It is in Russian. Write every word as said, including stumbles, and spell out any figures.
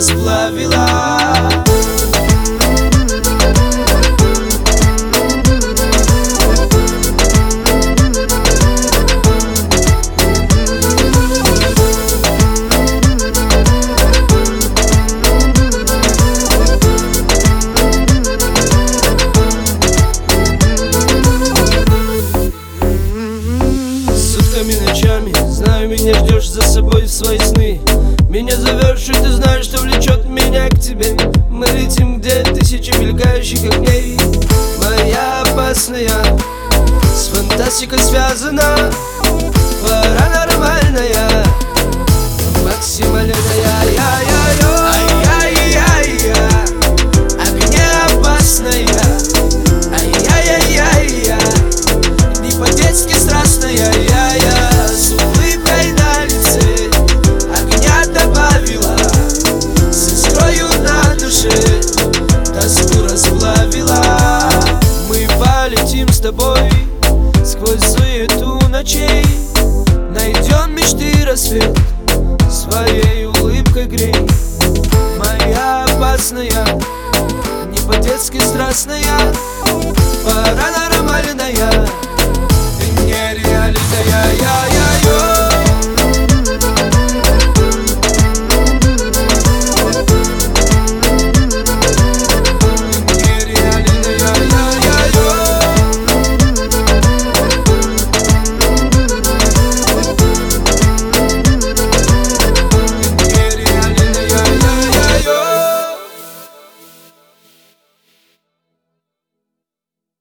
расплавила. Ночами, знаю, меня ждешь за собой в свои сны. Меня зовешь, и ты знаешь, что влечет меня к тебе. Мы летим, где тысячи мелькающих огней. Моя опасная, с фантастикой связана, паранормальная, максимальная. Я-я-я, ай-яй-яй-я, огнеопасная, ай-яй-яй-я, не по-детски страстная. Я-я с тобой сквозь суету ночей, найдем мечты рассвет, своей улыбкой грей. Моя опасная, не по-детски страстная, паранормальная.